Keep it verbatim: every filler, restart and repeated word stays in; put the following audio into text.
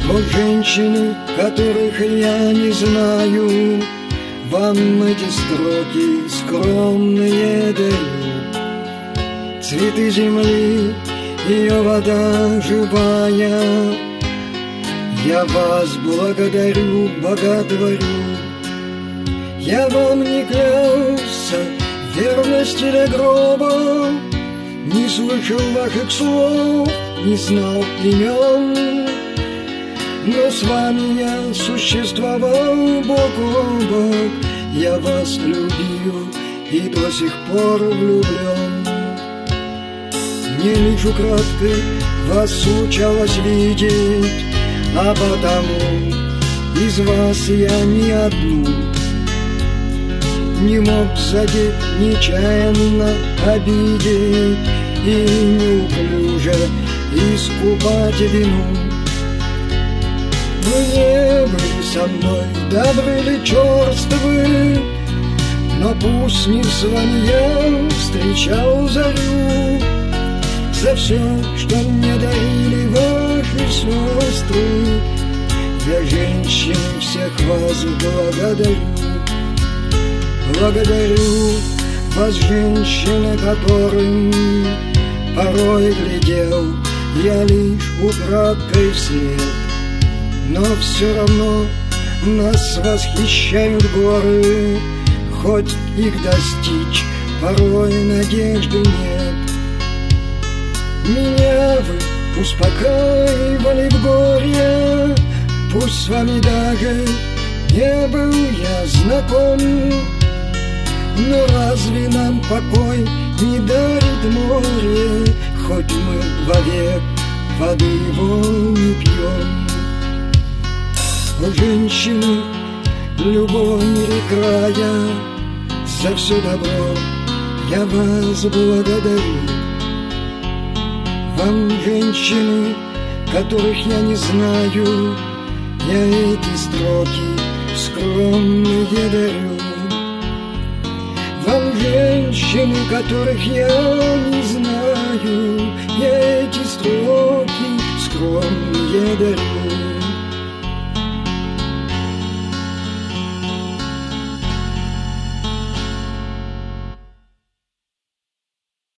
Вот женщины, которых я не знаю, вам эти строки скромные даю. Цветы земли, ее вода живая, я вас благодарю, боготворю. Я вам не клялся верности до гроба, не слышал ваших слов, не знал имен, но с вами я существовал бок о бок. Я вас любил и до сих пор влюблен. Мне лишь украдкой вас случалось видеть, а потому из вас я ни одну не мог задеть, нечаянно обидеть и неуклюже искупать вину. Вы не были со мной добры ли черствы, но пусть не с вами я встречал зарю. За все, что мне дарили ваши сестры, я женщин всех вас благодарю. Благодарю вас, женщины, которым порой глядел я лишь украдкой вслед. Но все равно нас восхищают горы, хоть их достичь порой надежды нет. Меня вы успокаивали в горе, пусть с вами даже не был я знаком, но разве нам покой не дарит море, хоть мы вовек воды его не пьем? О, женщины, любовь мире края, за все добро я вас благодарю. Вам, женщины, которых я не знаю, я эти строки скромные дарю. Вам, женщины, которых я не знаю, я эти строки скромные дарю.